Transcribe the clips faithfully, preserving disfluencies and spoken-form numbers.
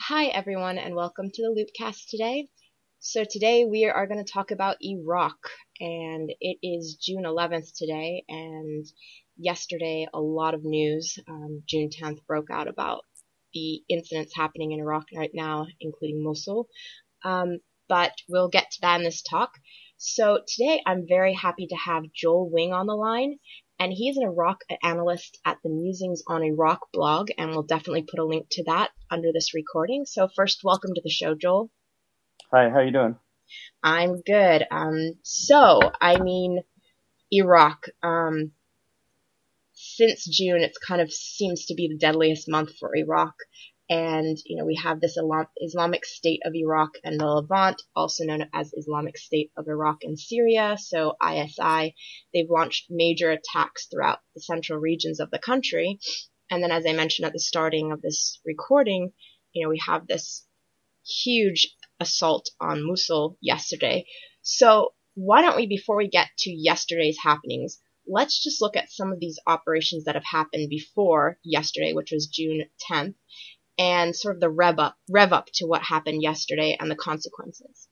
Hi, everyone, and welcome to the Loopcast today. So, today we are going to talk about Iraq, and it is June eleventh today, and yesterday a lot of news, um, June tenth, broke out about the incidents happening in Iraq right now, including Mosul. Um, but we'll get to that in this talk. So, today I'm very happy to have Joel Wing on the line, and he's an Iraq analyst at the Musings on Iraq blog, and we'll definitely put a link to that under this recording. So first, welcome to the show, Joel. Hi, how you doing? I'm good. Um, so, I mean, Iraq, um, since June, it's kind of seems to be the deadliest month for Iraq. And, you know, we have this Islamic State of Iraq and the Levant, also known as Islamic State of Iraq and Syria, so I S I. They've launched major attacks throughout the central regions of the country. And then, as I mentioned at the starting of this recording, you know, we have this huge assault on Mosul yesterday. So why don't we, before we get to yesterday's happenings, let's just look at some of these operations that have happened before yesterday, which was June tenth. And sort of the rev up, rev up to what happened yesterday and the consequences.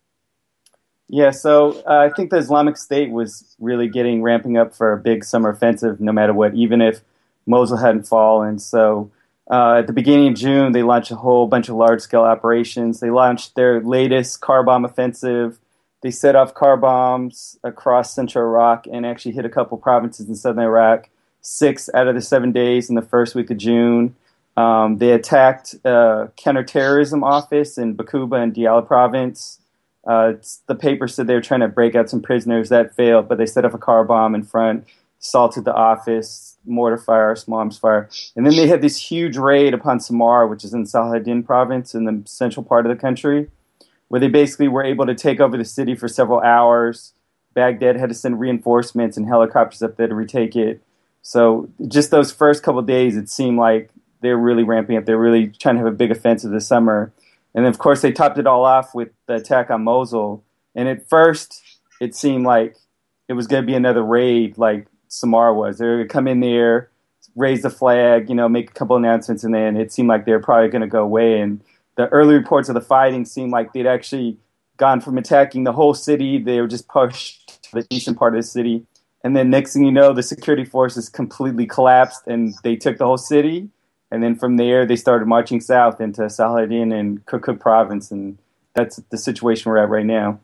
Yeah, so uh, I think the Islamic State was really getting ramping up for a big summer offensive, no matter what, even if Mosul hadn't fallen. So uh, at the beginning of June, they launched a whole bunch of large-scale operations. They launched their latest car bomb offensive. They set off car bombs across central Iraq and actually hit a couple provinces in southern Iraq, six out of the seven days in the first week of June. Um, they attacked a counterterrorism office in Bakuba and Diyala province. Uh, the paper said they were trying to break out some prisoners. That failed, but they set off a car bomb in front, assaulted the office, mortar fire, small arms fire. And then they had this huge raid upon Samar, which is in Salahuddin province in the central part of the country, where they basically were able to take over the city for several hours. Baghdad had to send reinforcements and helicopters up there to retake it. So just those first couple of days, it seemed like they're really ramping up. They're really trying to have a big offensive this summer. And then, of course, they topped it all off with the attack on Mosul. And at first, it seemed like it was going to be another raid like Samar was. They were going to come in there, raise the flag, you know, make a couple announcements, and then it seemed like they were probably going to go away. And the early reports of the fighting seemed like they'd actually gone from attacking the whole city. They were just pushed to the eastern part of the city. And then next thing you know, the security forces completely collapsed, and they took the whole city. And then from there, they started marching south into Salahuddin and Kirkuk province, and that's the situation we're at right now.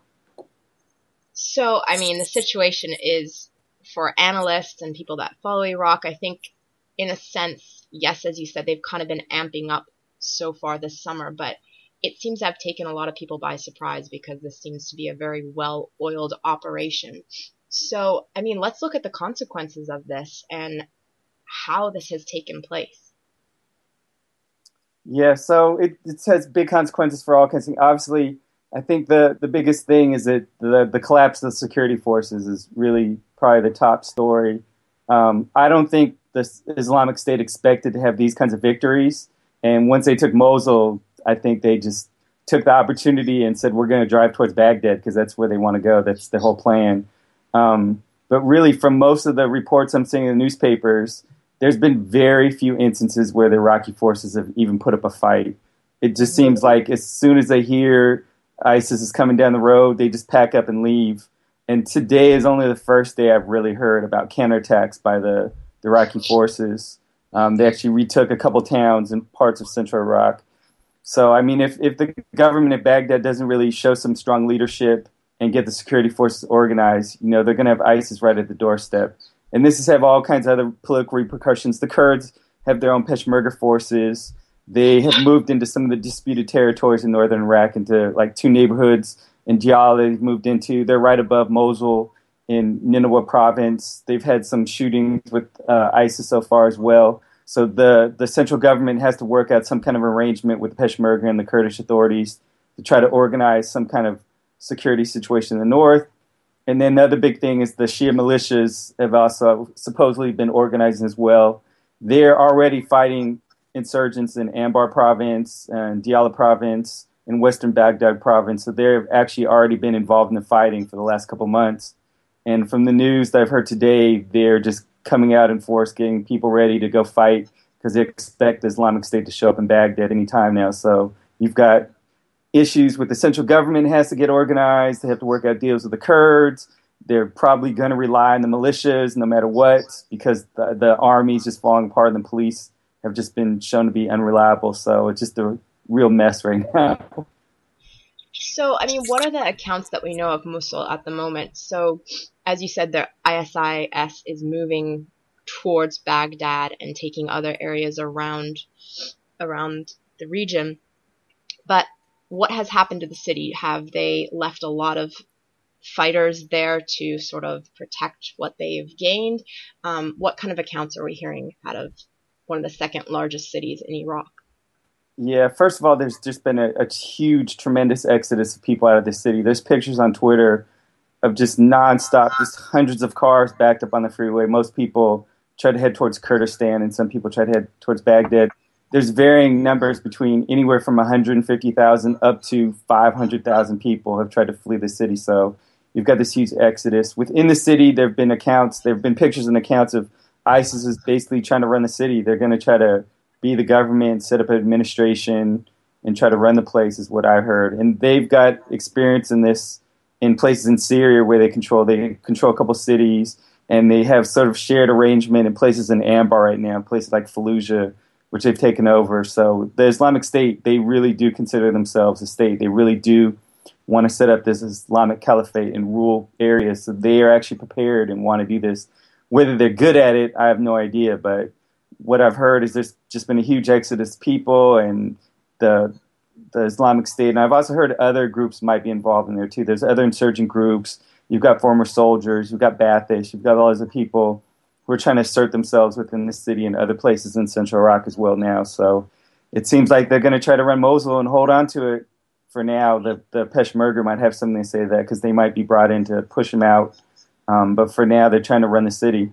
So, I mean, the situation is, for analysts and people that follow Iraq, I think, in a sense, yes, as you said, they've kind of been amping up so far this summer, but it seems to have taken a lot of people by surprise because this seems to be a very well-oiled operation. So, I mean, let's look at the consequences of this and how this has taken place. Yeah, so it, it has big consequences for all kinds of things. Obviously, I think the, the biggest thing is that the, the collapse of the security forces is really probably the top story. Um, I don't think the Islamic State expected to have these kinds of victories. And once they took Mosul, I think they just took the opportunity and said, we're going to drive towards Baghdad because that's where they want to go. That's the whole plan. Um, but really, from most of the reports I'm seeing in the newspapers, there's been very few instances where the Iraqi forces have even put up a fight. It just seems like as soon as they hear ISIS is coming down the road, they just pack up and leave. And today is only the first day I've really heard about counterattacks by the, the Iraqi forces. Um, they actually retook a couple towns in parts of central Iraq. So, I mean, if, if the government at Baghdad doesn't really show some strong leadership and get the security forces organized, you know, they're going to have ISIS right at the doorstep. And this has have all kinds of other political repercussions. The Kurds have their own Peshmerga forces. They have moved into some of the disputed territories in northern Iraq, into like two neighborhoods in Diyala they've moved into. They're right above Mosul in Nineveh province. They've had some shootings with uh, ISIS so far as well. So the, the central government has to work out some kind of arrangement with the Peshmerga and the Kurdish authorities to try to organize some kind of security situation in the north. And then the other big thing is the Shia militias have also supposedly been organizing as well. They're already fighting insurgents in Anbar province and Diyala province and western Baghdad province. So they've actually already been involved in the fighting for the last couple months. And from the news that I've heard today, they're just coming out in force, getting people ready to go fight because they expect the Islamic State to show up in Baghdad any time now. So You've got issues with the central government has to get organized. They have to work out deals with the Kurds. They're probably going to rely on the militias no matter what, because the, the army's just falling apart and the police have just been shown to be unreliable. So it's just a real mess right now. So, I mean, what are the accounts that we know of Mosul at the moment? So, as you said, the I S I S is moving towards Baghdad and taking other areas around around the region. But what has happened to the city? Have they left a lot of fighters there to sort of protect what they've gained? Um, what kind of accounts are we hearing out of one of the second largest cities in Iraq? Yeah, first of all, there's just been a, a huge, tremendous exodus of people out of the city. There's pictures on Twitter of just nonstop, just hundreds of cars backed up on the freeway. Most people try to head towards Kurdistan, and some people try to head towards Baghdad. There's varying numbers between anywhere from one hundred fifty thousand up to five hundred thousand people have tried to flee the city. So you've got this huge exodus. Within the city, there have been accounts, there have been pictures and accounts of ISIS is basically trying to run the city. They're going to try to be the government, set up an administration, and try to run the place is what I heard. And they've got experience in this in places in Syria where they control they control a couple cities, and they have sort of shared arrangement in places in Anbar right now, places like Fallujah, which they've taken over. So the Islamic State, they really do consider themselves a state. They really do want to set up this Islamic caliphate in rural areas. So they are actually prepared and want to do this. Whether they're good at it, I have no idea, but what I've heard is there's just been a huge exodus of people and the the Islamic State. And I've also heard other groups might be involved in there too. There's other insurgent groups. You've got former soldiers. You've got Baathish. You've got all these people who are trying to assert themselves within the city and other places in central Iraq as well now. So it seems like they're going to try to run Mosul and hold on to it for now. The, the Peshmerga might have something to say to that because they might be brought in to push them out. Um, but for now, they're trying to run the city.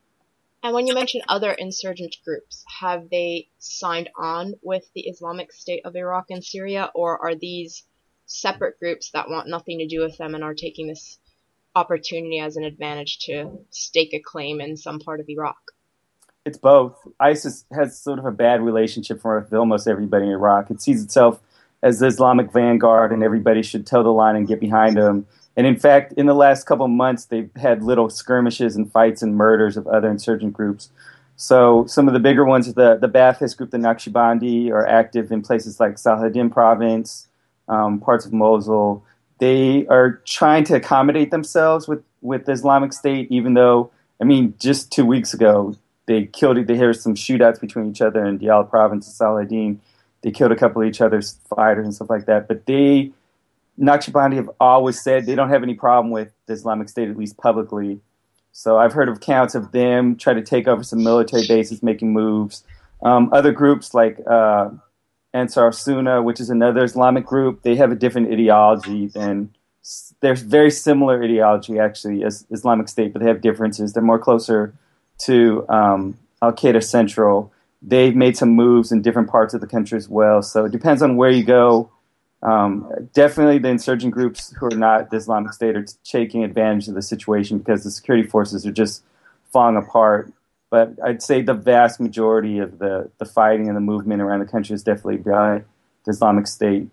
And when you mention other insurgent groups, have they signed on with the Islamic State of Iraq and Syria, or are these separate groups that want nothing to do with them and are taking this opportunity as an advantage to stake a claim in some part of Iraq? It's both. ISIS has sort of a bad relationship with almost everybody in Iraq. It sees itself as the Islamic vanguard, and everybody should toe the line and get behind them. And in fact, in the last couple of months, they've had little skirmishes and fights and murders of other insurgent groups. So some of the bigger ones, the, the Ba'athist group, the Naqshbandi, are active in places like Salahuddin province, um, parts of Mosul. They are trying to accommodate themselves with, with the Islamic State, even though, I mean, just two weeks ago, they killed, they had some shootouts between each other in Diyala province and Salahuddin. They killed a couple of each other's fighters and stuff like that. But they... Naqshbandi have always said they don't have any problem with the Islamic State, at least publicly. So I've heard of accounts of them trying to take over some military bases, making moves. Um, other groups like uh, Ansar Sunnah, which is another Islamic group, they have a different ideology than there's very similar ideology actually as Islamic State, but they have differences. They're more closer to um, Al Qaeda Central. They've made some moves in different parts of the country as well. So it depends on where you go. Um, definitely the insurgent groups who are not the Islamic State are taking advantage of the situation because the security forces are just falling apart. But I'd say the vast majority of the, the fighting and the movement around the country is definitely by the Islamic State.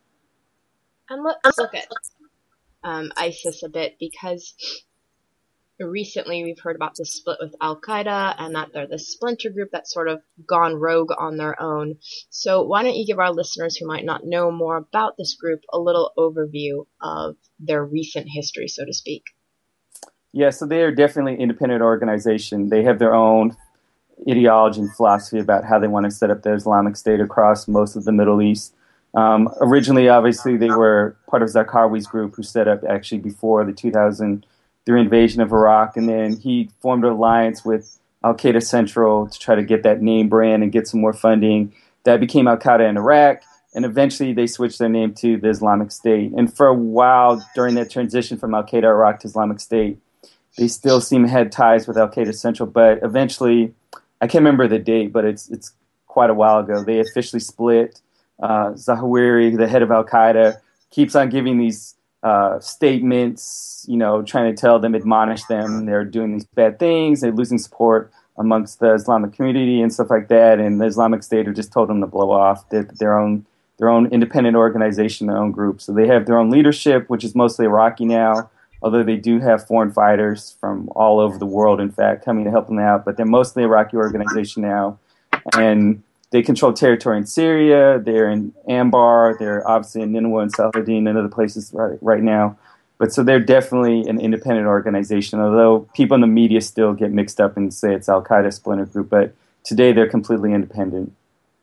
And let's look at um, ISIS a bit, because recently we've heard about the split with Al-Qaeda and that they're the splinter group that's sort of gone rogue on their own. So why don't you give our listeners who might not know more about this group a little overview of their recent history, so to speak? Yeah, so they are definitely an independent organization. They have their own ideology and philosophy about how they want to set up the Islamic State across most of the Middle East. Um, originally, obviously, they were part of Zarqawi's group, who set up actually before the two thousand three invasion of Iraq, and then he formed an alliance with Al Qaeda Central to try to get that name brand and get some more funding. That became Al Qaeda in Iraq, and eventually they switched their name to the Islamic State. And for a while during that transition from Al Qaeda Iraq to Islamic State, they still seem to have ties with Al Qaeda Central, but eventually, I can't remember the date, but it's it's quite a while ago, they officially split. Uh, Zawahiri, the head of Al Qaeda, keeps on giving these uh, statements, you know, trying to tell them, admonish them, they're doing these bad things, they're losing support amongst the Islamic community and stuff like that, and the Islamic State have just told them to blow off. They're their own their own independent organization, their own group. So they have their own leadership, which is mostly Iraqi now, although they do have foreign fighters from all over the world, in fact, coming to help them out. But they're mostly an Iraqi organization now. And they control territory in Syria. They're in Anbar. They're obviously in Nineveh and Saladin and other places right, right now. But so they're definitely an independent organization, although people in the media still get mixed up and say it's Al-Qaeda splinter group. But today they're completely independent.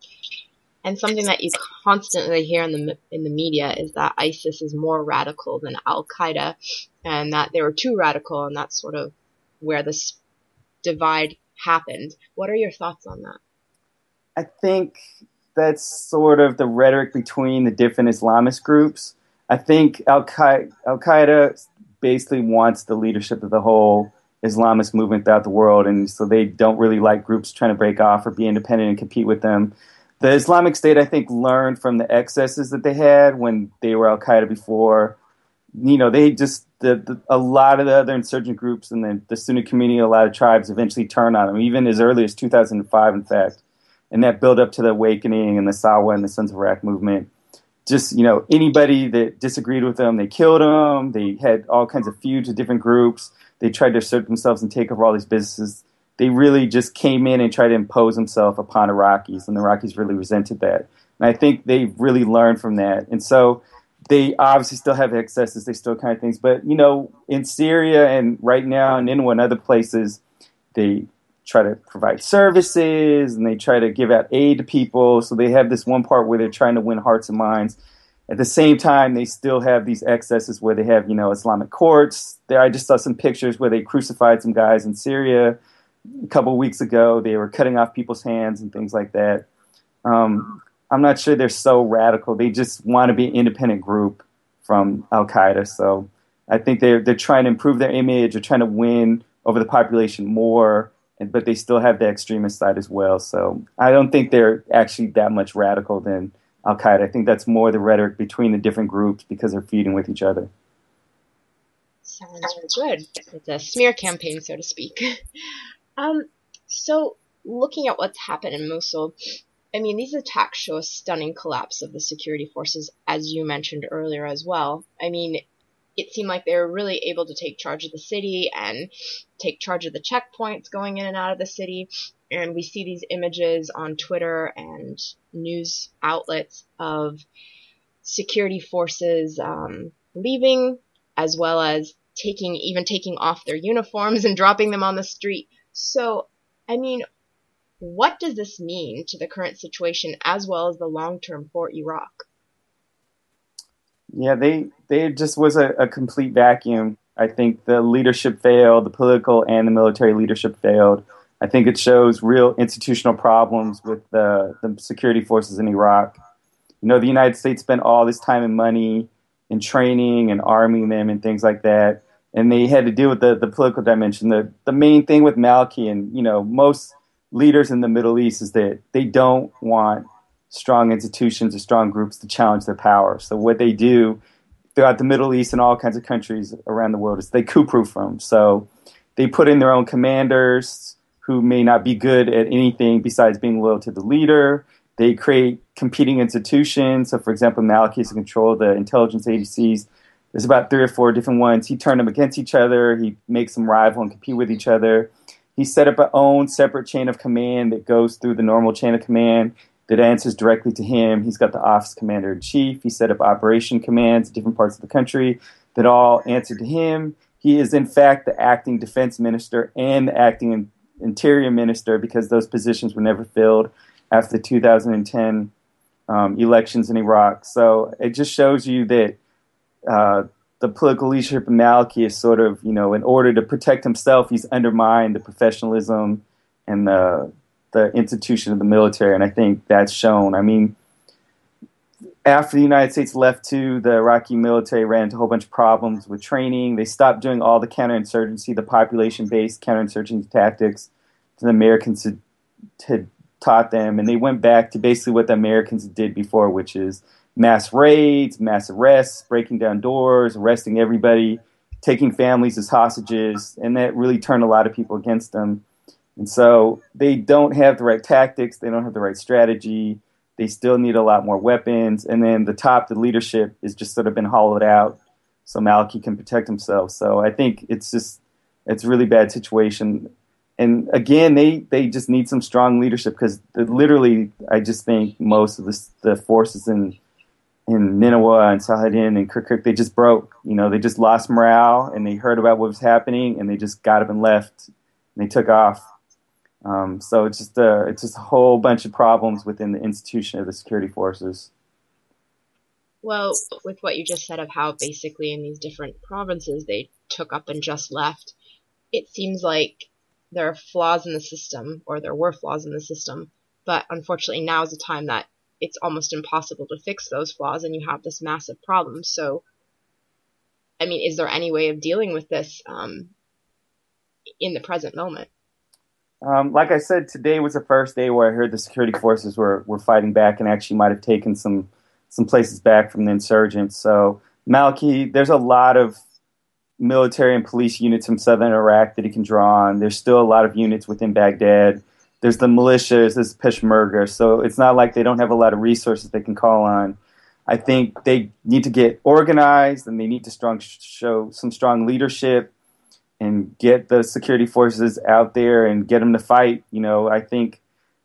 And something that you constantly hear in the in the media is that ISIS is more radical than Al-Qaeda, and that they were too radical, and that's sort of where this divide happened. What are your thoughts on that? I think that's sort of the rhetoric between the different Islamist groups. I think Al-Qaeda, Al-Qaeda basically wants the leadership of the whole Islamist movement throughout the world, and so they don't really like groups trying to break off or be independent and compete with them. The Islamic State, I think, learned from the excesses that they had when they were Al-Qaeda before. You know, they just, the, the, a lot of the other insurgent groups and the, the Sunni community, a lot of tribes eventually turned on them, even as early as two thousand five, in fact. And that built up to the Awakening and the Sawa and the Sons of Iraq movement. Just, you know, anybody that disagreed with them, they killed them. They had all kinds of feuds with different groups. They tried to assert themselves and take over all these businesses. They really just came in and tried to impose themselves upon Iraqis, and the Iraqis really resented that. And I think they've really learned from that. And so they obviously still have excesses. They still kind of things. But, you know, in Syria and right now in Nineveh and other places, they try to provide services and they try to give out aid to people. So they have this one part where they're trying to win hearts and minds. At the same time, they still have these excesses where they have, you know, Islamic courts. There, I just saw some pictures where they crucified some guys in Syria. A couple of weeks ago, they were cutting off people's hands and things like that. Um, I'm not sure they're so radical. They just want to be an independent group from Al-Qaeda. So I think they're they're trying to improve their image. They're trying to win over the population more, and, but they still have the extremist side as well. So I don't think they're actually that much radical than Al-Qaeda. I think that's more the rhetoric between the different groups because they're feuding with each other. Sounds good. It's a smear campaign, so to speak. Um, so looking at what's happened in Mosul, I mean, these attacks show a stunning collapse of the security forces, as you mentioned earlier as well. I mean, it seemed like they were really able to take charge of the city and take charge of the checkpoints going in and out of the city. And we see these images on Twitter and news outlets of security forces um, leaving, as well as taking, even taking off their uniforms and dropping them on the street. So, I mean, what does this mean to the current situation as well as the long term for Iraq? Yeah, they they just was a, a complete vacuum. I think the leadership failed, the political and the military leadership failed. I think it shows real institutional problems with the, the security forces in Iraq. You know, the United States spent all this time and money in training and arming them and things like that. And they had to deal with the, the political dimension. The the main thing with Maliki and, you know, most leaders in the Middle East is that they don't want strong institutions or strong groups to challenge their power. So what they do throughout the Middle East and all kinds of countries around the world is they coup-proof them. So they put in their own commanders who may not be good at anything besides being loyal to the leader. They create competing institutions. So, for example, Maliki is in control of the intelligence agencies. There's about three or four different ones. He turned them against each other. He makes them rival and compete with each other. He set up an own separate chain of command that goes through the normal chain of command that answers directly to him. He's got the office commander-in-chief. He set up operation commands in different parts of the country that all answer to him. He is, in fact, the acting defense minister and the acting interior minister because those positions were never filled after the two thousand ten um, elections in Iraq. So it just shows you that Uh, the political leadership of Maliki is sort of, you know, in order to protect himself, he's undermined the professionalism and the the institution of the military, and I think that's shown. I mean, after the United States left too, the Iraqi military ran into a whole bunch of problems with training. They stopped doing all the counterinsurgency, the population-based counterinsurgency tactics that the Americans had, had taught them, and they went back to basically what the Americans did before, which is mass raids, mass arrests, breaking down doors, arresting everybody, taking families as hostages, and that really turned a lot of people against them. And so they don't have the right tactics, they don't have the right strategy, They still need a lot more weapons. And then the top, the leadership, is just sort of been hollowed out so Maliki can protect himself. So I think it's just, it's a really bad situation. And again, they, they just need some strong leadership because literally, I just think most of the, the forces in in Nineveh and Salahadin and Kirkuk, they just broke. You know, they just lost morale and they heard about what was happening and they just got up and left. And they took off. Um, so it's just a, it's just a whole bunch of problems within the institution of the security forces. Well, with what you just said of how basically in these different provinces they took up and just left, it seems like there are flaws in the system, or there were flaws in the system, but unfortunately now is a time that it's almost impossible to fix those flaws and you have this massive problem. So, I mean, is there any way of dealing with this um, in the present moment? Um, like I said, today was the first day where I heard the security forces were, were fighting back and actually might have taken some some places back from the insurgents. So Maliki, there's a lot of military and police units from southern Iraq that he can draw on. There's still a lot of units within Baghdad. There's the militias, there's Peshmerga. So it's not like they don't have a lot of resources they can call on. I think they need to get organized and they need to strong show some strong leadership and get the security forces out there and get them to fight. You know, I think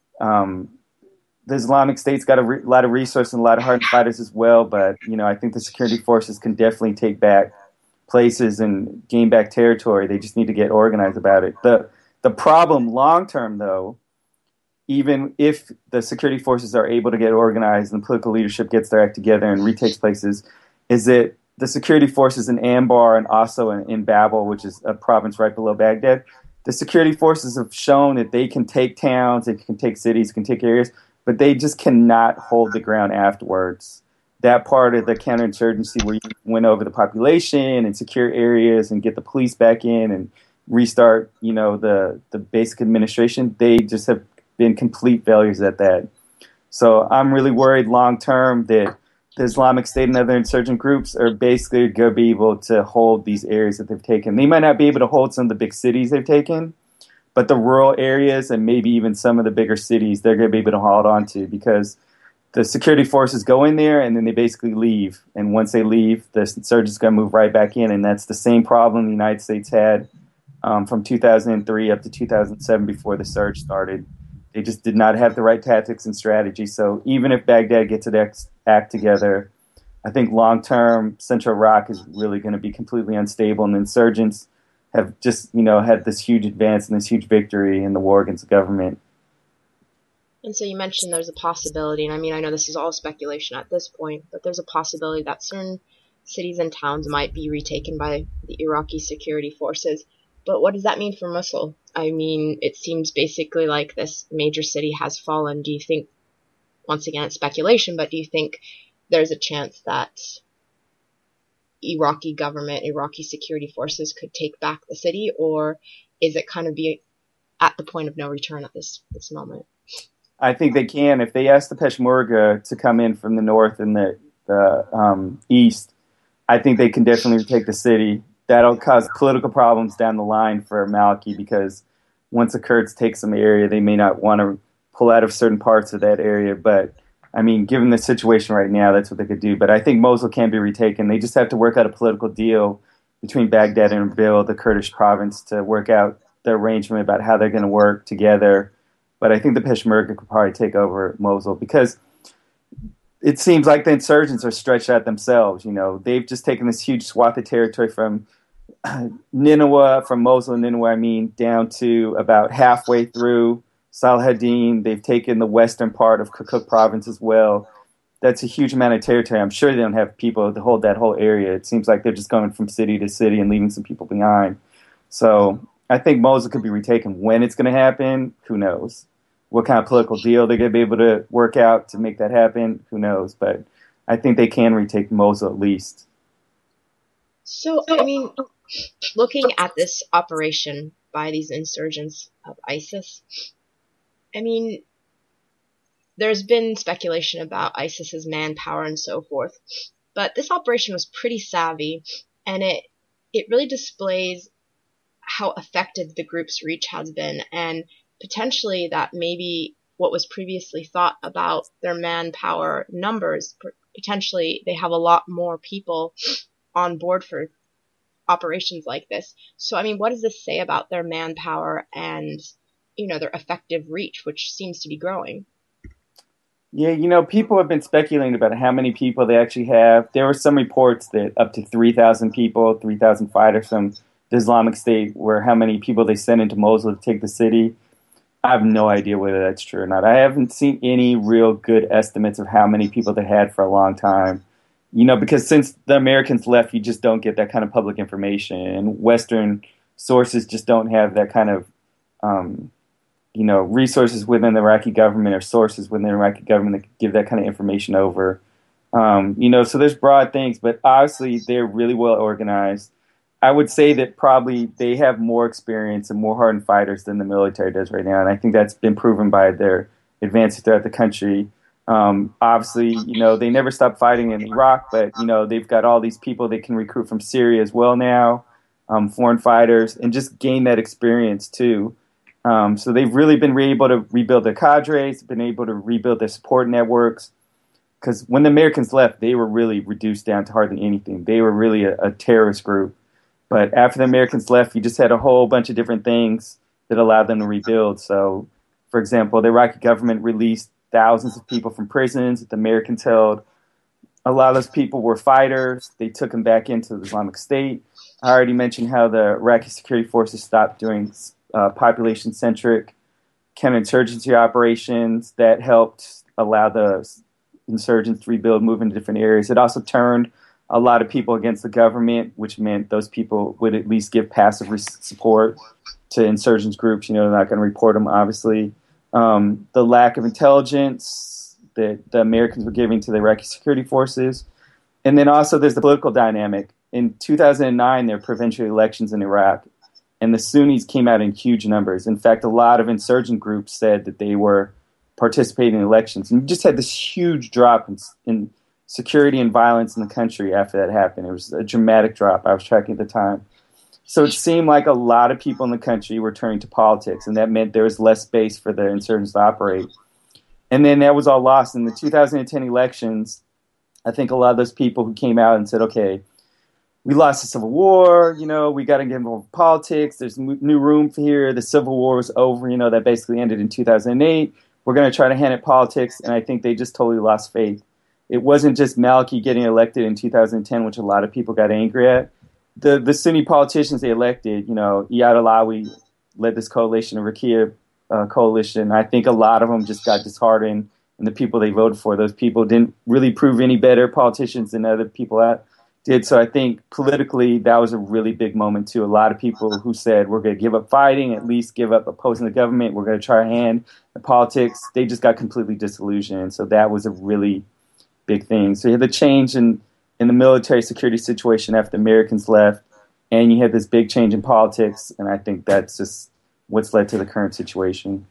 um, the Islamic State's got a re- lot of resources and a lot of hardened fighters as well. But, you know, I think the security forces can definitely take back places and gain back territory. They just need to get organized about it. The, the problem long term, though, even if the security forces are able to get organized and political leadership gets their act together and retakes places, is that the security forces in Anbar and also in, in Babel, which is a province right below Baghdad, the security forces have shown that they can take towns, they can take cities, can take areas, but they just cannot hold the ground afterwards. That part of the counterinsurgency where you win over the population and secure areas and get the police back in and restart, you know, the, the basic administration, they just have been complete failures at that. So I'm really worried long term that the Islamic State and other insurgent groups are basically going to be able to hold these areas that they've taken. They might not be able to hold some of the big cities they've taken, but the rural areas and maybe even some of the bigger cities, they're going to be able to hold on to because the security forces go in there and then they basically leave. And once they leave, the insurgents are going to move right back in. And that's the same problem the United States had um, from two thousand three up to two thousand seven before the surge started. They just did not have the right tactics and strategy. So even if Baghdad gets its act together, I think long-term Central Iraq is really going to be completely unstable. And the insurgents have just, you know, had this huge advance and this huge victory in the war against the government. And so you mentioned there's a possibility, and I mean, I know this is all speculation at this point, but there's a possibility that certain cities and towns might be retaken by the Iraqi security forces. But what does that mean for Mosul? I mean, it seems basically like this major city has fallen. Do you think, once again, it's speculation, but do you think there's a chance that Iraqi government, Iraqi security forces could take back the city, or is it kind of be at the point of no return at this, this moment? I think they can. If they ask the Peshmerga to come in from the north and the, the um, east, I think they can definitely retake the city. That'll cause political problems down the line for Maliki because once the Kurds take some area, they may not want to pull out of certain parts of that area. But, I mean, given the situation right now, that's what they could do. But I think Mosul can be retaken. They just have to work out a political deal between Baghdad and Erbil, the Kurdish province, to work out the arrangement about how they're going to work together. But I think the Peshmerga could probably take over Mosul because it seems like the insurgents are stretched out themselves. You know, they've just taken this huge swath of territory from Nineveh, from Mosul and Nineveh, I mean, down to about halfway through Salahadin. They've taken the western part of Kirkuk province as well. That's a huge amount of territory. I'm sure they don't have people to hold that whole area. It seems like they're just going from city to city and leaving some people behind. So I think Mosul could be retaken. When it's going to happen, who knows? What kind of political deal they're going to be able to work out to make that happen, who knows? But I think they can retake Mosul at least. So, I mean, looking at this operation by these insurgents of ISIS, I mean, there's been speculation about ISIS's manpower and so forth, but this operation was pretty savvy, and it it really displays how effective the group's reach has been, and potentially that maybe what was previously thought about their manpower numbers. Potentially, they have a lot more people on board for operations like this. So, I mean, what does this say about their manpower and, you know, their effective reach, which seems to be growing? Yeah, you know, people have been speculating about how many people they actually have. There were some reports that up to three thousand people, three thousand fighters from the Islamic State, were how many people they sent into Mosul to take the city. I have no idea whether that's true or not. I haven't seen any real good estimates of how many people they had for a long time. You know, because since the Americans left, you just don't get that kind of public information. And Western sources just don't have that kind of, um, you know, resources within the Iraqi government or sources within the Iraqi government that can give that kind of information over. Um, you know, so there's broad things, but obviously they're really well organized. I would say that probably they have more experience and more hardened fighters than the military does right now. And I think that's been proven by their advances throughout the country. Um, obviously, you know, they never stopped fighting in Iraq, but, you know, they've got all these people they can recruit from Syria as well now, um, foreign fighters, and just gain that experience too. Um, so they've really been able to rebuild their cadres, been able to rebuild their support networks. Because when the Americans left, they were really reduced down to hardly anything. They were really a, a terrorist group. But after the Americans left, you just had a whole bunch of different things that allowed them to rebuild. So, for example, the Iraqi government released thousands of people from prisons that the Americans held. A lot of those people were fighters. They took them back into the Islamic State. I already mentioned how the Iraqi security forces stopped doing uh, population-centric counterinsurgency operations that helped allow the insurgents to rebuild, move into different areas. It also turned a lot of people against the government, which meant those people would at least give passive re- support to insurgents groups. You know, they're not going to report them, obviously. Um, the lack of intelligence that the Americans were giving to the Iraqi security forces. And then also there's the political dynamic. In two thousand nine, there were provincial elections in Iraq, and the Sunnis came out in huge numbers. In fact, a lot of insurgent groups said that they were participating in elections. And you just had this huge drop in, in security and violence in the country after that happened. It was a dramatic drop. I was tracking at the time. So it seemed like a lot of people in the country were turning to politics, and that meant there was less space for the insurgents to operate. And then that was all lost. In the two thousand ten elections, I think a lot of those people who came out and said, okay, we lost the Civil War, you know, we got to get involved in politics. There's new room here. The Civil War was over, you know, that basically ended in two thousand eight. We're going to try to hand it politics, and I think they just totally lost faith. It wasn't just Maliki getting elected in two thousand ten, which a lot of people got angry at. The the Sunni politicians they elected, you know, Iyad Alawi led this coalition, a Rakia uh, coalition. I think a lot of them just got disheartened, and the people they voted for, those people didn't really prove any better politicians than other people out did. So I think politically that was a really big moment too. A lot of people who said we're going to give up fighting, at least give up opposing the government, we're going to try our hand in politics, they just got completely disillusioned. So that was a really big thing. So you had the change in, in the military security situation after the Americans left, and you had this big change in politics, and I think that's just what's led to the current situation.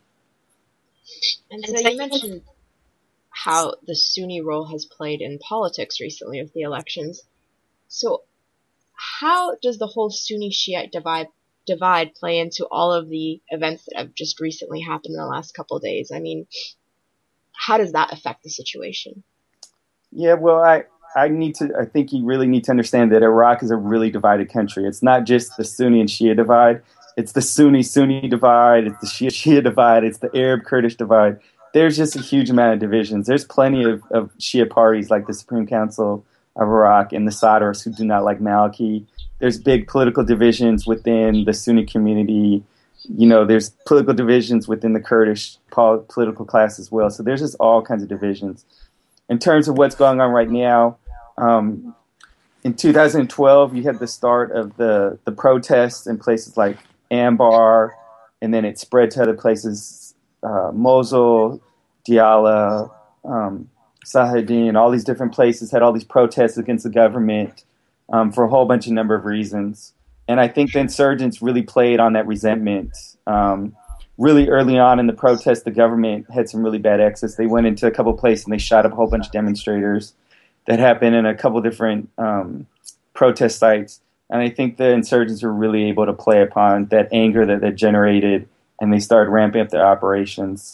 And so you mentioned how the Sunni role has played in politics recently with the elections. So how does the whole Sunni-Shiite divide, divide play into all of the events that have just recently happened in the last couple of days? I mean, how does that affect the situation? Yeah, well, I, I need to. I think you really need to understand that Iraq is a really divided country. It's not just the Sunni and Shia divide. It's the Sunni-Sunni divide. It's the Shia-Shia divide. It's the Arab-Kurdish divide. There's just a huge amount of divisions. There's plenty of, of Shia parties like the Supreme Council of Iraq and the Sadrs who do not like Maliki. There's big political divisions within the Sunni community. You know, there's political divisions within the Kurdish pol- political class as well. So there's just all kinds of divisions. In terms of what's going on right now, um, in two thousand twelve, you had the start of the, the protests in places like Anbar, and then it spread to other places, uh, Mosul, Diyala, um, Sahadin, all these different places had all these protests against the government um, for a whole bunch of number of reasons. And I think the insurgents really played on that resentment. Um, really early on in the protest, the government had some really bad excess. They went into a couple of places and they shot up a whole bunch of demonstrators. That happened in a couple different um, protest sites. And I think the insurgents were really able to play upon that anger that they generated, and they started ramping up their operations.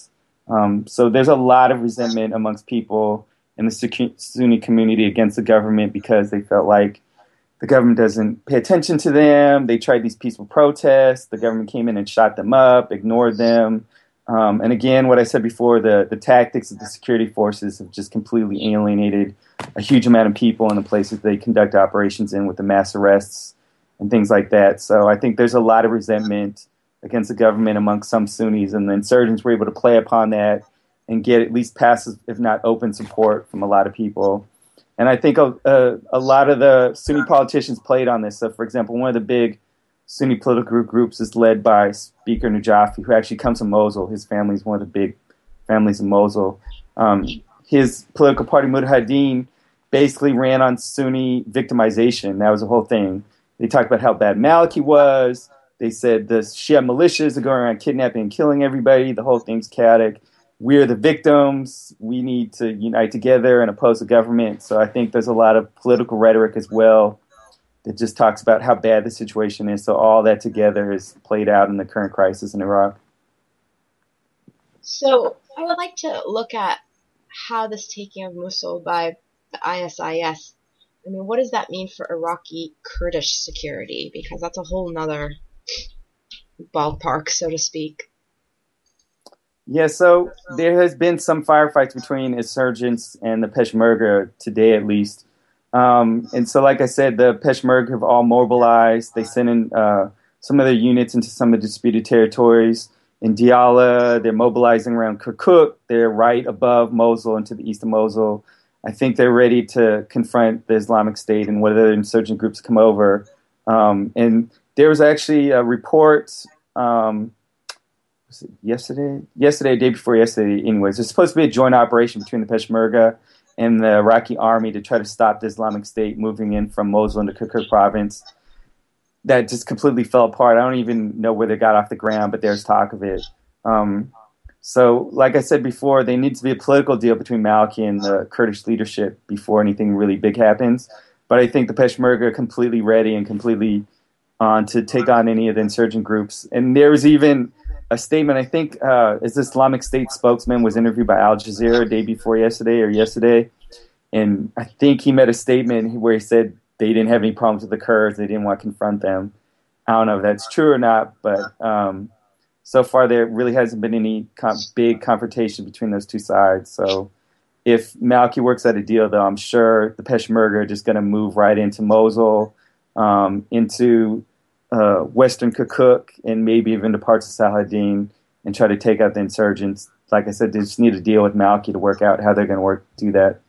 Um, so there's a lot of resentment amongst people in the Sunni community against the government because they felt like the government doesn't pay attention to them. They tried these peaceful protests. The government came in and shot them up, ignored them. Um, and again, what I said before, the, the tactics of the security forces have just completely alienated a huge amount of people in the places they conduct operations in with the mass arrests and things like that. So I think there's a lot of resentment against the government among some Sunnis, and the insurgents were able to play upon that and get at least passive, if not open support from a lot of people. And I think a, a, a lot of the Sunni politicians played on this. So, for example, one of the big Sunni political groups is led by Speaker Najafi, who actually comes from Mosul. His family is one of the big families in Mosul. Um, his political party, Mujahideen, basically ran on Sunni victimization. That was the whole thing. They talked about how bad Maliki was. They said the Shia militias are going around kidnapping and killing everybody. The whole thing's chaotic. We're the victims. We need to unite together and oppose the government. So I think there's a lot of political rhetoric as well that just talks about how bad the situation is. So all that together is played out in the current crisis in Iraq. So I would like to look at how this taking of Mosul by the I S I S, I mean, what does that mean for Iraqi Kurdish security? Because that's a whole nother ballpark, so to speak. Yeah, so there has been some firefights between insurgents and the Peshmerga today, at least. Um, and so, like I said, the Peshmerga have all mobilized. They sent in uh, some of their units into some of the disputed territories. In Diyala, they're mobilizing around Kirkuk. They're right above Mosul and to the east of Mosul. I think they're ready to confront the Islamic State and whether insurgent groups come over. Um, and there was actually a report um, was it yesterday? Yesterday, day before yesterday, anyways. There's supposed to be a joint operation between the Peshmerga and the Iraqi army to try to stop the Islamic State moving in from Mosul into Kirkuk province. That just completely fell apart. I don't even know where they got off the ground, but there's talk of it. Um, so, like I said before, there needs to be a political deal between Maliki and the Kurdish leadership before anything really big happens. But I think the Peshmerga are completely ready and completely on to take on any of the insurgent groups. And there was even a statement, I think, uh, as the Islamic State spokesman was interviewed by Al Jazeera day before yesterday or yesterday. And I think he made a statement where he said they didn't have any problems with the Kurds. They didn't want to confront them. I don't know if that's true or not, but um, so far there really hasn't been any com- big confrontation between those two sides. So if Maliki works out a deal, though, I'm sure the Peshmerga are just going to move right into Mosul, um, into uh, western Kirkuk, and maybe even to parts of Salahuddin and try to take out the insurgents. Like I said, they just need a deal with Maliki to work out how they're going to work do that.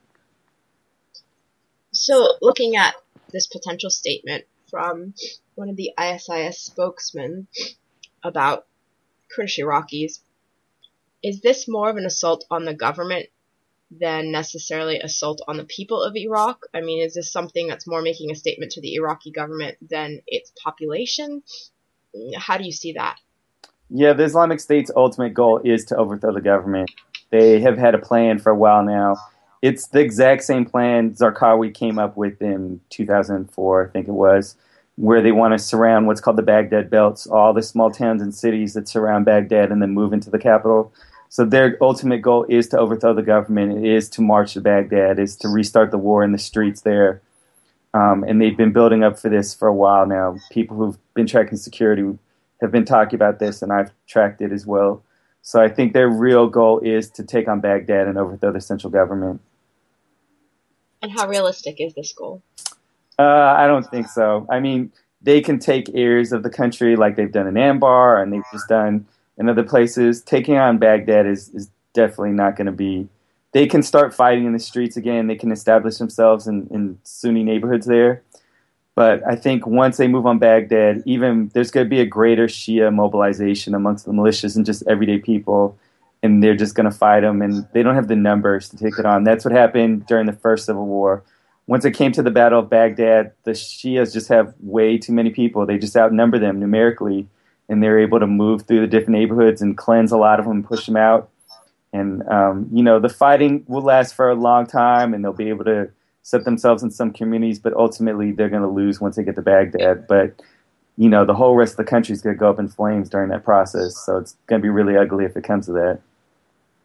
So looking at this potential statement from one of the I S I S spokesmen about Kurdish Iraqis, is this more of an assault on the government than necessarily assault on the people of Iraq? I mean, is this something that's more making a statement to the Iraqi government than its population? How do you see that? Yeah, the Islamic State's ultimate goal is to overthrow the government. They have had a plan for a while now. It's the exact same plan Zarqawi came up with in two thousand four, I think it was, where they want to surround what's called the Baghdad Belts, all the small towns and cities that surround Baghdad and then move into the capital. So their ultimate goal is to overthrow the government. It is to march to Baghdad, is to restart the war in the streets there. Um, and they've been building up for this for a while now. People who've been tracking security have been talking about this, and I've tracked it as well. So I think their real goal is to take on Baghdad and overthrow the central government. And how realistic is this goal? Uh, I don't think so. I mean, they can take areas of the country like they've done in Anbar and they've just done in other places. Taking on Baghdad is, is definitely not going to be... They can start fighting in the streets again. They can establish themselves in, in Sunni neighborhoods there. But I think once they move on Baghdad, even there's going to be a greater Shia mobilization amongst the militias and just everyday people. And they're just going to fight them, and they don't have the numbers to take it on. That's what happened during the first civil war. Once it came to the Battle of Baghdad, the Shias just have way too many people. They just outnumber them numerically, and they're able to move through the different neighborhoods and cleanse a lot of them and push them out. And, um, you know, the fighting will last for a long time, and they'll be able to set themselves in some communities, but ultimately they're going to lose once they get to Baghdad. But, you know, the whole rest of the country is going to go up in flames during that process, so it's going to be really ugly if it comes to that.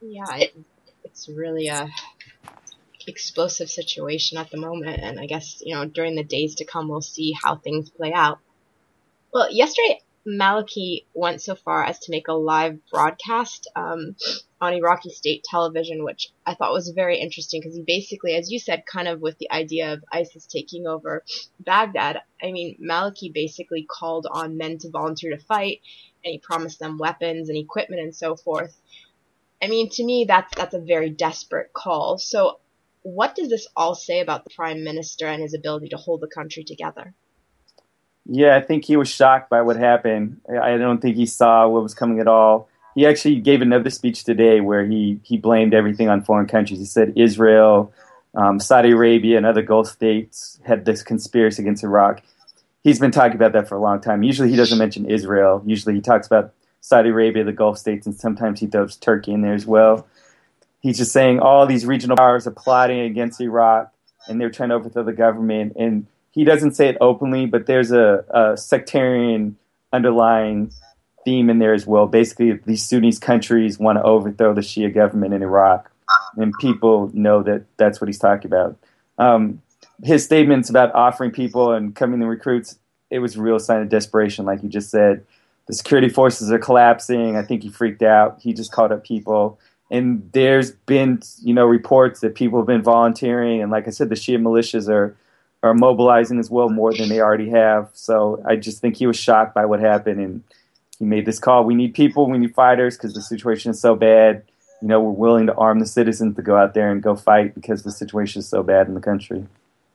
Yeah, it, it's really a explosive situation at the moment, and I guess, you know, during the days to come, we'll see how things play out. Well, yesterday, Maliki went so far as to make a live broadcast um, on Iraqi state television, which I thought was very interesting because he basically, as you said, kind of with the idea of ISIS taking over Baghdad, I mean, Maliki basically called on men to volunteer to fight, and he promised them weapons and equipment and so forth. I mean, to me, that's that's a very desperate call. So what does this all say about the prime minister and his ability to hold the country together? Yeah, I think he was shocked by what happened. I don't think he saw what was coming at all. He actually gave another speech today where he, he blamed everything on foreign countries. He said Israel, um, Saudi Arabia, and other Gulf states had this conspiracy against Iraq. He's been talking about that for a long time. Usually he doesn't mention Israel. Usually he talks about Saudi Arabia, the Gulf states, and sometimes he throws Turkey in there as well. He's just saying all these regional powers are plotting against Iraq, and they're trying to overthrow the government. And he doesn't say it openly, but there's a, a sectarian underlying theme in there as well. Basically, these Sunni countries want to overthrow the Shia government in Iraq, and people know that that's what he's talking about. Um, his statements about offering people and coming to recruits, it was a real sign of desperation, like you just said. The security forces are collapsing. I think he freaked out. He just called up people. And there's been, you know, reports that people have been volunteering. And like I said, the Shia militias are are mobilizing as well more than they already have. So I just think he was shocked by what happened, and he made this call. We need people, we need fighters because the situation is so bad. You know, we're willing to arm the citizens to go out there and go fight because the situation is so bad in the country.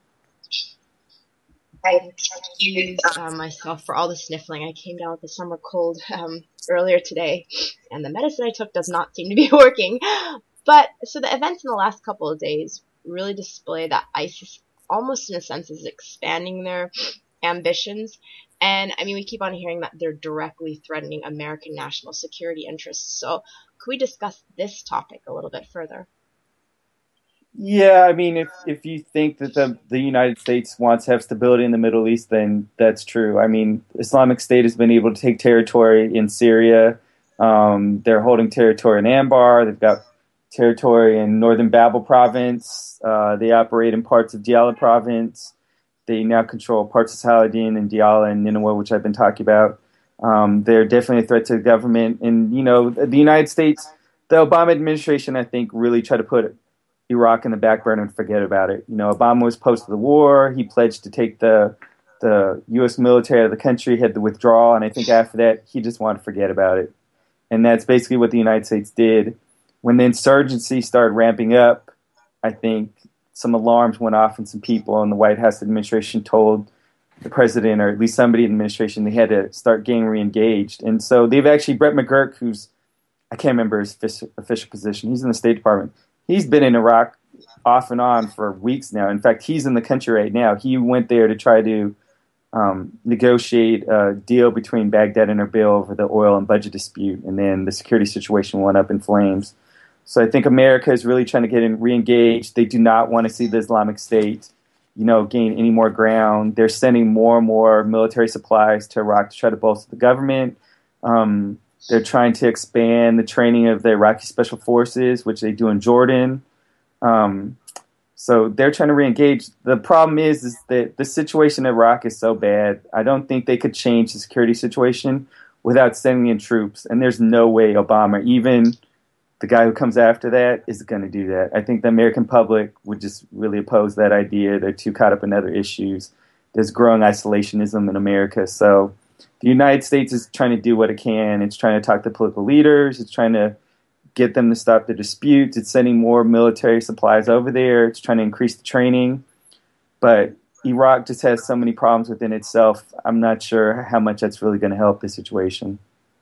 I excuse uh, myself for all the sniffling. I came down with a summer cold um, earlier today, and the medicine I took does not seem to be working. But so the events in the last couple of days really display that ISIS, almost in a sense, is expanding their ambitions. And I mean, we keep on hearing that they're directly threatening American national security interests. So could we discuss this topic a little bit further? Yeah, I mean, if if you think that the the United States wants to have stability in the Middle East, then that's true. I mean, Islamic State has been able to take territory in Syria. Um, they're holding territory in Anbar. They've got territory in northern Babel province. Uh, they operate in parts of Diyala province. They now control parts of Saladin and Diyala and Nineveh, which I've been talking about. Um, they're definitely a threat to the government. And, you know, the United States, the Obama administration, I think, really tried to put Iraq in the back burner and forget about it. You know, Obama was post the war. He pledged to take the the U S military out of the country, had the withdrawal, and I think after that, he just wanted to forget about it. And that's basically what the United States did. When the insurgency started ramping up, I think some alarms went off and some people in the White House administration told the president, or at least somebody in the administration, they had to start getting re-engaged. And so they've actually, Brett McGurk, who's, I can't remember his official position, he's in the State Department. He's been in Iraq off and on for weeks now. In fact, he's in the country right now. He went there to try to um, negotiate a deal between Baghdad and Erbil over the oil and budget dispute, and then the security situation went up in flames. So I think America is really trying to get in, re-engaged. They do not want to see the Islamic State, you know, gain any more ground. They're sending more and more military supplies to Iraq to try to bolster the government. Um, They're trying to expand the training of the Iraqi Special Forces, which they do in Jordan. Um, so they're trying to re-engage. The problem is, is that the situation in Iraq is so bad. I don't think they could change the security situation without sending in troops. And there's no way Obama, even the guy who comes after that, is going to do that. I think the American public would just really oppose that idea. They're too caught up in other issues. There's growing isolationism in America. So the United States is trying to do what it can. It's trying to talk to political leaders. It's trying to get them to stop the disputes. It's sending more military supplies over there. It's trying to increase the training. But Iraq just has so many problems within itself. I'm not sure how much that's really going to help the situation.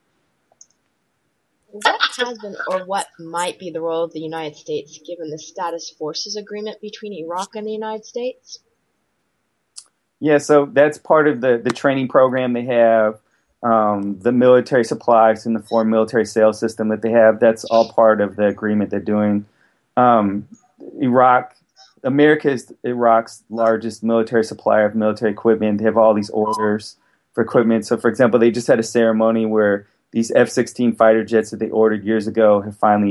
What has been, or what might be the role of the United States given the status forces agreement between Iraq and the United States? Yeah, so that's part of the, the training program they have, um, the military supplies and the foreign military sales system that they have. That's all part of the agreement they're doing. Um, Iraq, America is Iraq's largest military supplier of military equipment. They have all these orders for equipment. So, for example, they just had a ceremony where these F sixteen fighter jets that they ordered years ago have finally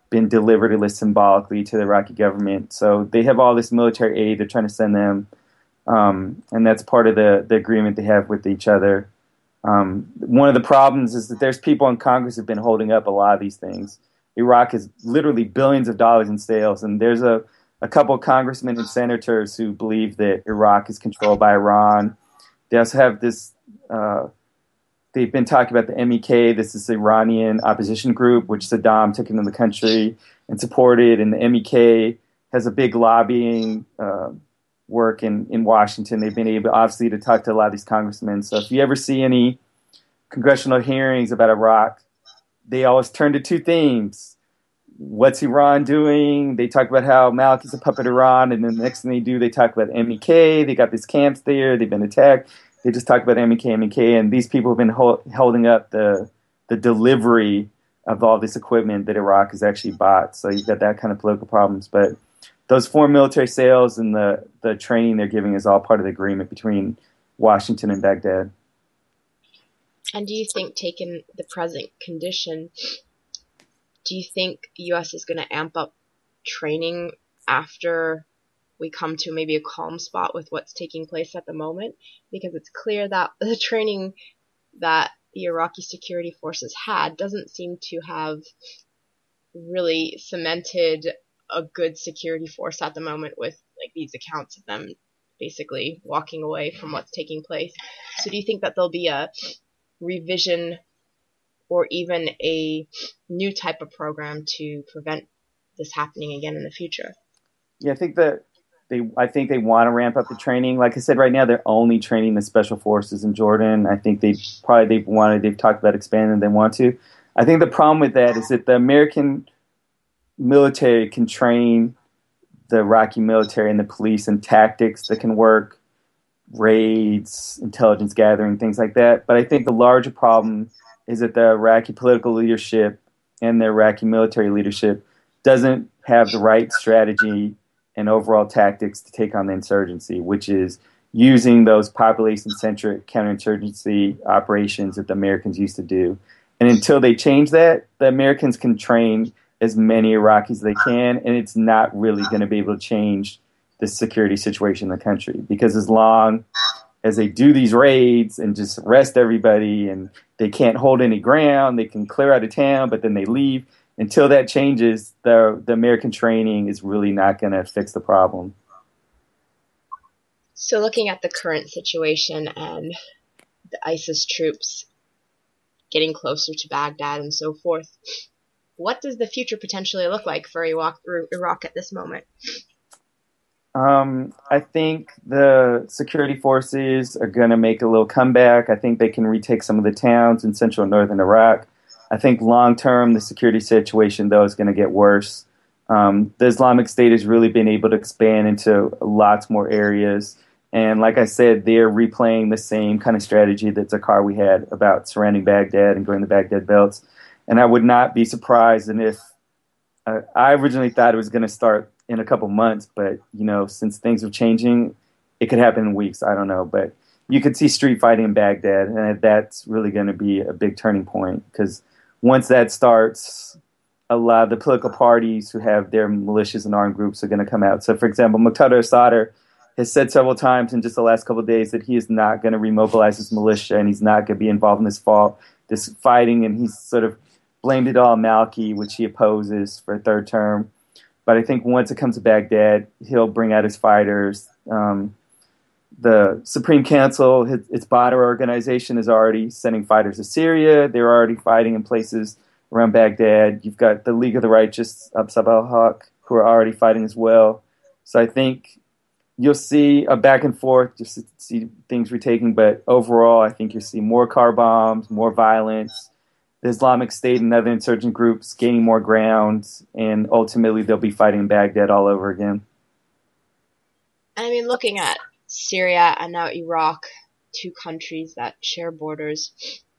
been delivered at least symbolically to the Iraqi government. So they have all this military aid they're trying to send them, um, and that's part of the, the agreement they have with each other. Um, one of the problems is that there's people in Congress who've been holding up a lot of these things. Iraq is literally billions of dollars in sales, and there's a, a couple of congressmen and senators who believe that Iraq is controlled by Iran. They also have this, uh, they've been talking about the M E K, this is the Iranian opposition group, which Saddam took into the country and supported, and the M E K has a big lobbying uh, work in, in Washington. They've been able, obviously, to talk to a lot of these congressmen. So if you ever see any congressional hearings about Iraq, they always turn to two themes. What's Iran doing? They talk about how Malik is a puppet Iran, and then the next thing they do, they talk about M E K. They got these camps there. They've been attacked. They just talk about M E K, M E K, and these people have been ho- holding up the the delivery of all this equipment that Iraq has actually bought. So you've got that kind of political problems. But those foreign military sales and the, the training they're giving is all part of the agreement between Washington and Baghdad. And do you think, taking the present condition, do you think the U S is going to amp up training after we come to maybe a calm spot with what's taking place at the moment? Because it's clear that the training that the Iraqi security forces had doesn't seem to have really cemented a good security force at the moment, with like these accounts of them basically walking away from what's taking place. So do you think that there'll be a revision or even a new type of program to prevent this happening again in the future? Yeah, I think that they I think they want to ramp up the training. Like I said, right now they're only training the special forces in Jordan. I think they probably they've wanted they've talked about expanding. They want to. I think the problem with that is that the American military can train the Iraqi military and the police in tactics that can work, raids, intelligence gathering, things like that. But I think the larger problem is that the Iraqi political leadership and the Iraqi military leadership doesn't have the right strategy and overall tactics to take on the insurgency, which is using those population-centric counterinsurgency operations that the Americans used to do. And until they change that, the Americans can train as many Iraqis as they can, and it's not really going to be able to change the security situation in the country. Because as long as they do these raids and just arrest everybody and they can't hold any ground, they can clear out of town, but then they leave. Until that changes, the the American training is really not going to fix the problem. So looking at the current situation and the ISIS troops getting closer to Baghdad and so forth, what does the future potentially look like for Iraq, Iraq at this moment? Um, I think the security forces are going to make a little comeback. I think they can retake some of the towns in central and northern Iraq. I think long-term, the security situation, though, is going to get worse. Um, the Islamic State has really been able to expand into lots more areas. And like I said, they're replaying the same kind of strategy that Zarqawi had about surrounding Baghdad and going to Baghdad belts. And I would not be surprised and if uh, I originally thought it was going to start in a couple months, but, you know, since things are changing, it could happen in weeks. I don't know. But you could see street fighting in Baghdad, and that's really going to be a big turning point because once that starts, a lot of the political parties who have their militias and armed groups are going to come out. So, for example, Muqtada al-Sadr has said several times in just the last couple of days that he is not going to remobilize his militia and he's not going to be involved in this fall, this fighting, and he's sort of blamed it all on Maliki, which he opposes for a third term. But I think once it comes to Baghdad, he'll bring out his fighters. Um, the Supreme Council, its Badr organization, is already sending fighters to Syria. They're already fighting in places around Baghdad. You've got the League of the Righteous, Absab al-Haq, who are already fighting as well. So I think you'll see a back and forth, just to see things retaking. But overall, I think you'll see more car bombs, more violence, the Islamic State and other insurgent groups gaining more ground, and ultimately they'll be fighting in Baghdad all over again. I mean, looking at Syria and now Iraq, two countries that share borders,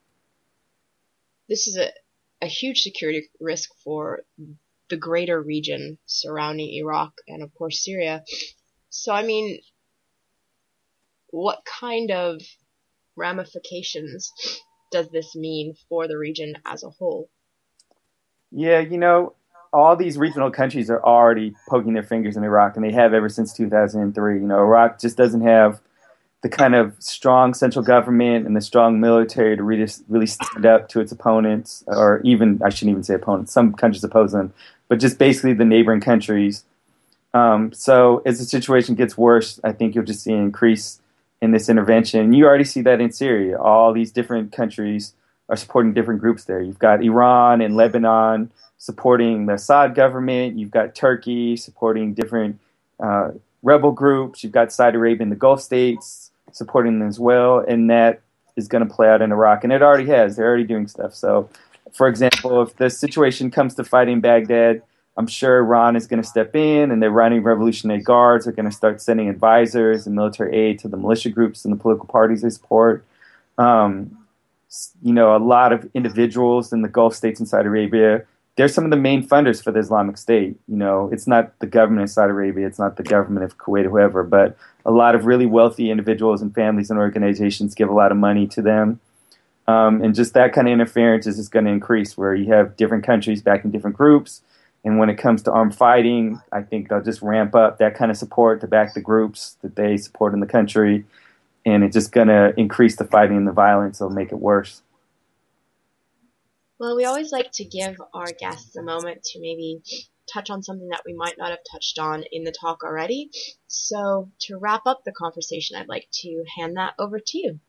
this is a, a huge security risk for the greater region surrounding Iraq and, of course, Syria. So, I mean, what kind of ramifications does this mean for the region as a whole? Yeah, you know, all these regional countries are already poking their fingers in Iraq, and they have ever since two thousand three. You know, Iraq just doesn't have the kind of strong central government and the strong military to really, really stand up to its opponents, or even, I shouldn't even say opponents, some countries oppose them, but just basically the neighboring countries. Um, so as the situation gets worse, I think you'll just see an increase in this intervention. You already see that in Syria. All these different countries are supporting different groups there. You've got Iran and Lebanon supporting the Assad government. You've got Turkey supporting different uh, rebel groups. You've got Saudi Arabia and the Gulf states supporting them as well, and that is going to play out in Iraq, and it already has. They're already doing stuff. So, for example, if the situation comes to fighting Baghdad, I'm sure Iran is going to step in, and the Iranian Revolutionary Guards are going to start sending advisors and military aid to the militia groups and the political parties they support. Um, you know, a lot of individuals in the Gulf states and Saudi Arabia, they're some of the main funders for the Islamic State. You know, it's not the government of Saudi Arabia, it's not the government of Kuwait or whoever, but a lot of really wealthy individuals and families and organizations give a lot of money to them. Um, and just that kind of interference is just going to increase, where you have different countries backing different groups. And when it comes to armed fighting, I think they'll just ramp up that kind of support to back the groups that they support in the country. And it's just going to increase the fighting and the violence. It'll make it worse. Well, we always like to give our guests a moment to maybe touch on something that we might not have touched on in the talk already. So to wrap up the conversation, I'd like to hand that over to you.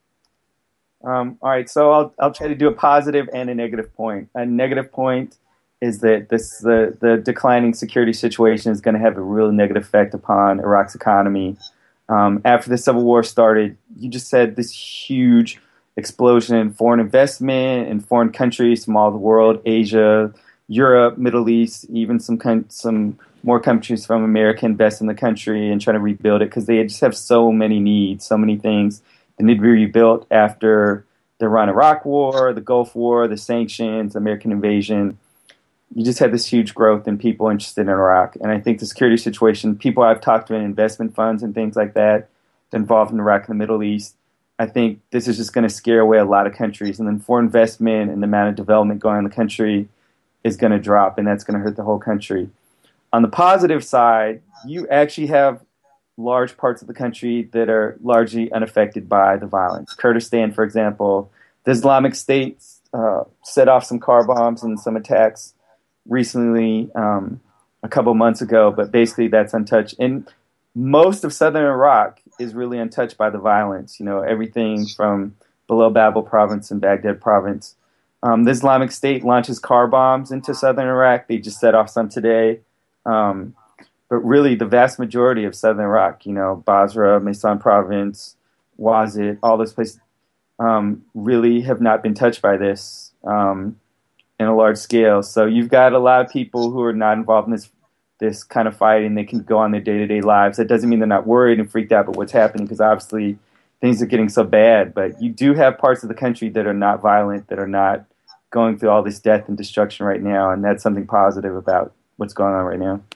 Um, all right, so I'll I'll try to do a positive and a negative point. A negative point is that this the, the declining security situation is going to have a real negative effect upon Iraq's economy. Um, after the civil war started, you just had this huge explosion in foreign investment in foreign countries from all over the world, Asia, Europe, Middle East, even some some more countries from America invest in the country and try to rebuild it because they just have so many needs, so many things that need to be rebuilt after the Iran-Iraq war, the Gulf War, the sanctions, the American invasion. You just had this huge growth in people interested in Iraq. And I think the security situation, people I've talked to in investment funds and things like that involved in Iraq and the Middle East, I think this is just going to scare away a lot of countries. And then foreign investment and the amount of development going on in the country is going to drop, and that's going to hurt the whole country. On the positive side, you actually have large parts of the country that are largely unaffected by the violence. Kurdistan, for example, the Islamic State uh, set off some car bombs and some attacks recently, um, a couple months ago, but basically that's untouched. And most of southern Iraq is really untouched by the violence. You know, everything from below Babel province and Baghdad province. Um, the Islamic State launches car bombs into southern Iraq. They just set off some today. Um, but really, the vast majority of southern Iraq, you know, Basra, Maysan province, Wazit, all those places, um, really have not been touched by this um, in a large scale. So you've got a lot of people who are not involved in this this kind of fighting. They can go on their day-to-day lives. That doesn't mean they're not worried and freaked out about what's happening, because obviously things are getting so bad. But you do have parts of the country that are not violent, that are not going through all this death and destruction right now, and that's something positive about what's going on right now.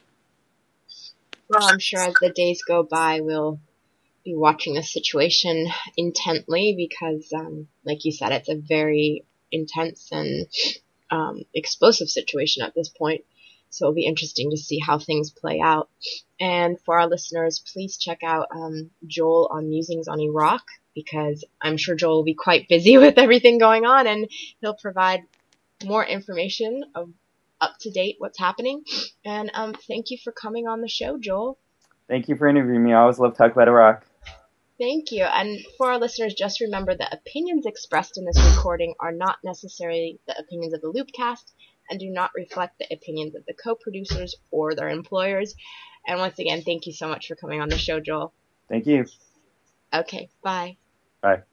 Well, I'm sure as the days go by, we'll be watching the situation intently because, um, like you said, it's a very intense and um, explosive situation at this point. So it'll be interesting to see how things play out. And for our listeners, please check out um, Joel on Musings on Iraq, because I'm sure Joel will be quite busy with everything going on, and he'll provide more information of up to date what's happening. And um, thank you for coming on the show, Joel. Thank you for interviewing me. I always love talking about Iraq. Thank you. And for our listeners, just remember that opinions expressed in this recording are not necessarily the opinions of the Loopcast and do not reflect the opinions of the co-producers or their employers. And once again, thank you so much for coming on the show, Joel. Thank you. Okay, bye. Bye.